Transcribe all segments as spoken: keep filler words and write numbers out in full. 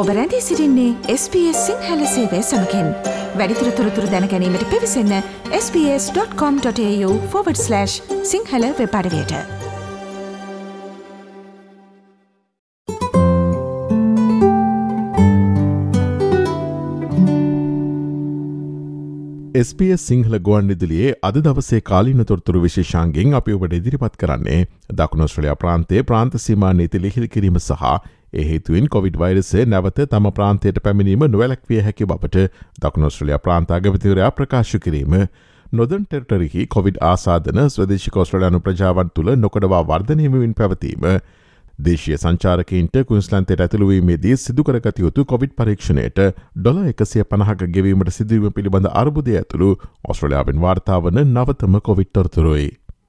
ඔබ රැඳී සිටින්නේ එස් බී එස් සිංහල සේවය සමගින්. වැඩිදුර තොරතුරු දැන ගැනීමට පිවිසන්න S B S dot com dot AU forward slash Sinhala web අඩවියට. එස් බී එස් සිංහල ගුවන්විදුලියේ අද දවසේ කාලීන තොරතුරු විශේෂාංගයෙන් අපි ඔබට ඉදිරිපත් කරන්නේ දකුණු ඕස්ට්‍රේලියා ප්‍රාන්තයේ ප්‍රාන්ත සීමා නීති ලිහිල් කිරීම සහ ඒ හේතුවෙන් කොවිඩ් වෛරසය නැවත තම ප්‍රාන්තයට පැමිණීම නොවැළැක්විය හැකි බවට දකුණු ඕස්ට්‍රේලියා ප්‍රාන්ත අගමැතිවරයා ප්‍රකාශ කිරීම, නොදර්න් ටෙරිටරිහි කොවිඩ් ආසාදන ස්වදේශික ඕස්ට්‍රේලියානු ප්‍රජාවන් තුළ නොකඩවා වර්ධනය වෙමින් පැවතීම, දේශීය සංචාරකයින්ට ක්වීන්ස්ලන්තයට ඇතුළුවීමේදී සිදු කරගත යුතු කොවිඩ් පරීක්ෂණයට ඩොලර් එකසිය පනහක ගෙවීමට සිදුවීම පිළිබඳ අර්බුදය ඇතුළු ඕස්ට්‍රේලියාවෙන් වාර්තා වන නවතම කොවිඩ් තොරතුරුයි.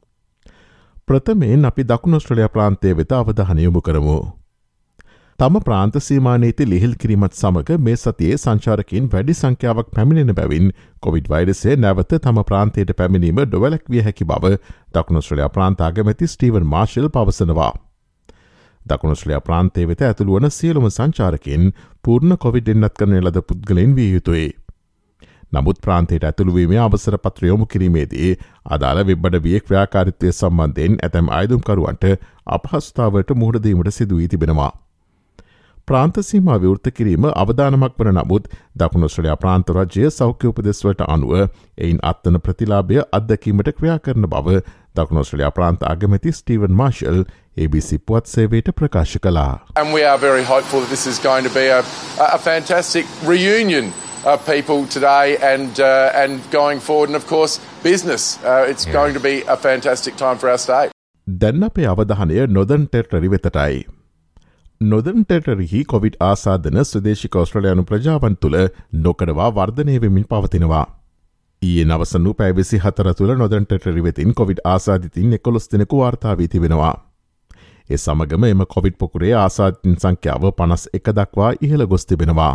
ප්‍රථමයෙන් අපි දකුණු ඕස්ට්‍රේලියා ප්‍රාන්තය වෙත අවධානය යොමු කරමු. තම ප්‍රාන්ත සීමා නීති ලිහිල් කිරීමත් සමග මේ සතියේ සංචාරකයින් වැඩි සංඛ්‍යාවක් පැමිණෙන බැවින් කොවිඩ් වෛරසය නැවත තම ප්‍රාන්තයට පැමිණීම නොවැළැක්විය හැකි බව දකුණු ඕස්ට්‍රේලියා ප්‍රාන්ත අගමැති ස්ටීවන් මාර්ෂල් පවසනවා. දකුණු ඕස්ට්‍රේලියා ප්‍රාන්තය වෙත ඇතුළු වන සියලුම සංචාරකයින් පූර්ණ කොවිඩ් එන්නත් කරන ලද පුද්ගලයන් විය යුතුයි. නමුත් ප්‍රාන්තයට ඇතුළුවීමේ අවසර පත්‍ර යොමු කිරීමේදී අදාළ වෙබ්අඩවියේ ක්‍රියාකාරීත්වය සම්බන්ධයෙන් ඇතැම් අයදුම්කරුවන්ට අපහසුතාවලට මුහුණ දීමට සිදු වී තිබෙනවා. ප්‍රාන්ත සීමා විවෘත කිරීම අවදානමක් වන නමුත් දකුණු ඕස්ට්‍රේලියා ප්‍රාන්ත රජය සෞඛ්‍ය උපදෙස්වලට අනුව එයින් අත්වන ප්‍රතිලාභය අත්දැකීමට ක්‍රියා කරන බව දකුණු ඕස්ට්‍රේලියා ප්‍රාන්ත අගමැති Steven Marshall A B C පුවත් සේවයට ප්‍රකාශ කළා. And we are very hopeful that this is going to be a, a fantastic reunion of people today and uh, and going forward, and of course business. Uh, it's yeah. going to be a fantastic time for our state. දැන් අපේ අවධානය නොදර්න් territory වෙතටයි. නොදර්න් ටෙරිටරිහි Covid ආසාදන ස්වදේශික ඕස්ට්‍රේලියානු ප්‍රජාවන් තුළ නොකඩවා වර්ධනය වෙමින් පවතිනවා. ඊයේ නවසනු පැය විසිහතර තුළ නොදර්න් ටෙරිටරි වෙතින් කොවිඩ් ආසාදිතින් එකොළොස් දෙනෙකු වාර්තා වී තිබෙනවා. ඒ සමගම එම කොවිඩ් පොකුරේ ආසාදිතින් සංඛ්‍යාව පනස් එක දක්වා ඉහළ ගොස් තිබෙනවා.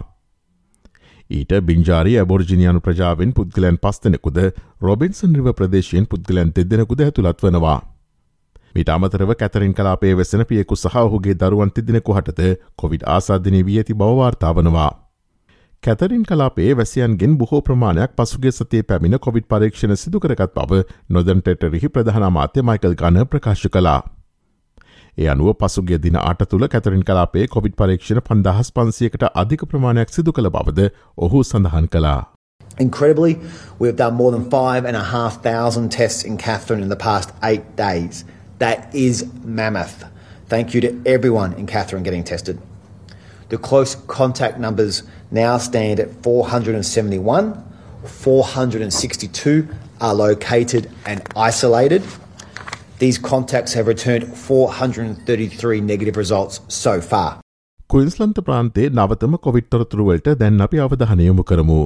ඊට බින්ජාරි ඇබෝර්ජිනියානු ප්‍රජාවෙන් පුද්ගලයන් පස් දෙනෙකුද රොබින්සන් රිව ප්‍රදේශයෙන් පුද්ගලයන් දෙදෙනෙකුද ඇතුළත් වනවා. මීට අමතරව කැතරින් කලාපයේ වෙසෙන පියෙකු සහ ඔහුගේ දරුවන් තිදෙනෙකු හටද කොවිඩ් ආසාදනය වී ඇති බව වාර්තා වනවා. කැතරින් කලාපයේ වැසියන්ගෙන් බොහෝ ප්‍රමාණයක් පසුගිය සතියේ පැමිණ කොවිඩ් පරීක්ෂණ සිදු කරගත් බව නොදර්න් ටෙරිටරිහි ප්‍රධාන අමාත්‍ය මයිකල් ගනර් ප්‍රකාශ කළා. ඒ අනුව පසුගිය දින අට තුළ කැතරින් කලාපයේ කොවිඩ් පරීක්ෂණ පන්දාහස් පන්සියකට අධික ප්‍රමාණයක් සිදු කළ බවද ඔහු සඳහන් කළා. Incredibly, we've done more than five and a half thousand tests in Katherine in the past eight days. That is mammoth. Thank you to everyone in Katherine getting tested. The close contact numbers now stand at four hundred seventy-one. four hundred sixty-two are located and isolated. These contacts have returned four hundred thirty-three negative results so far. Queensland ප්‍රාන්තයේ නවතම covid තොරතුරු වලට දැන් අපි අවධානය යොමු කරමු.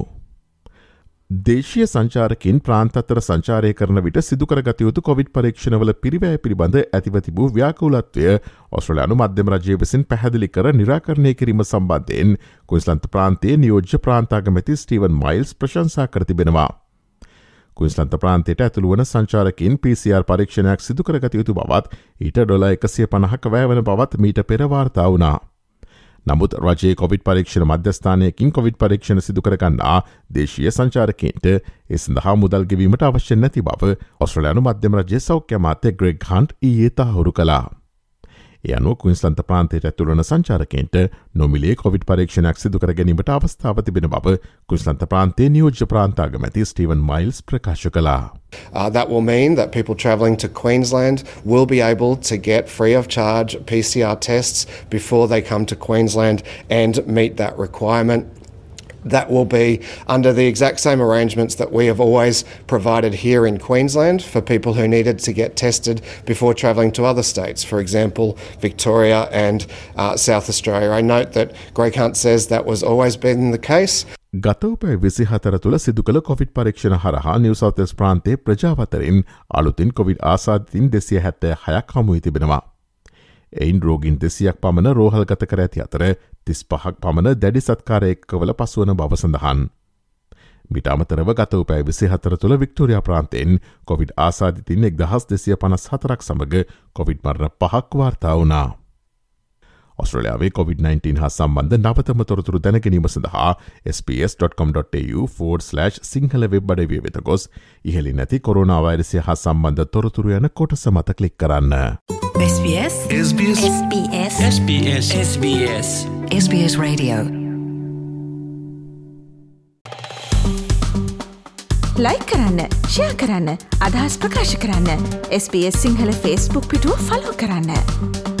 දේශීය සංචාරකින් ප්‍රාන්ත අතර සංචාරය කරන විට සිදු කරගත යුතු කොවිඩ් පරීක්ෂණවල පිරිවැය පිළිබඳ ඇතිව තිබූ ව්‍යාකූලත්වය ඕස්ට්‍රේලියානු මධ්‍යම රජය විසින් පැහැදිලි කර නිරාකරණය කිරීම සම්බන්ධයෙන් ක්වීන්ස්ලන්ත ප්‍රාන්තයේ නියෝජ්‍ය ප්‍රාන්ත අගමැති ස්ටීවන් මයිල්ස් ප්‍රශංසා කර තිබෙනවා. ක්වීන්ස්ලන්ත ප්‍රාන්තයට ඇතුළු වන සංචාරකින් P C R පරීක්ෂණයක් සිදු කරගත යුතු බවත් ඊට ඩොලර් එකසිය පනහක වැය වන බවත් මීට පෙර වාර්තා වුණා. නමුත් රජයේ කොවිඩ් පරීක්ෂණ මධ්‍යස්ථානයකින් කොවිඩ් පරීක්ෂණ සිදු කරගන්නා දේශීය සංචාරකයින්ට ඒ සඳහා මුදල් ගෙවීමට අවශ්‍ය නැති බව ඕස්ට්‍රේලියානු මධ්‍යම රජයේ සෞඛ්‍ය අමාත්‍ය ග්‍රෙග් හන්ට් ඊයේ තහවුරු කළා. ඒ අනුව ක්වීන්ස්ලන්ත ප්‍රාන්තයට ඇතුළු වන සංචාරකයින්ට නොමිලේ කොවිඩ් පරීක්ෂණයක් සිදු කර ගැනීමට අවස්ථාව තිබෙන බව ක්වීන්ස්ලන්ත ප්‍රාන්තයේ නියෝජ්‍ය ප්‍රාන්ත අගමැති ස්ටීවන් මයිල්ස් ප්‍රකාශ කළා. Uh, that will mean that people travelling to Queensland will be able to get free of charge P C R tests before they come to Queensland and meet that requirement. That will be under the exact same arrangements that we have always provided here in Queensland for people who needed to get tested before travelling to other states, for example, Victoria and uh, South Australia. I note that Greg Hunt says that was always been the case. ගතවපෑ විසිහතර තුළ සිදු කළ covid පරීක්ෂණ හරහා New South Wales ප්‍රාන්තයේ ප්‍රජාවතරින් අලුතින් covid ආසාදිතින් දෙසිය හැත්තෑ හයක් හමු වී තිබෙනවා. එයින් රෝගීන් දෙසියක් පමණ රෝහල් ගත කර ඇති අතර තිස් පහක් පමණ දැඩි සත්කාරයකවල පසුවන බව සඳහන්. මිට අමතරව ගත වූ පැය විසිහතර තුළ වික්ටෝරියා ප්‍රාන්තයෙන් කොවිඩ් ආසාදිතින් එක්දහස් දෙසිය පනස් හතරක් සමග කොවිඩ් මරණ පහක් වාර්තා වුණා. ඔස්ට්‍රේලියාවේ කොවිඩ් නයින්ටීන් හා සම්බන්ධ නවතම තොරතුරු දැනගැනීම සඳහා S P S dot com dot A U forward slash Sinhala web අඩවිය වෙත ගොස් ඉහළින් නැති කොරෝනා වෛරසය හා සම්බන්ධ තොරතුරු යන කොටස මත ක්ලික් කරන්න. SBS SBS SBS SBS SBS SBS Radio like කරන්න, ෂෙයා කරන්න, අදහස් ප්‍රකාශ කරන්න. S B S Sinhala Facebook පිටුව ෆලෝ කරන්න.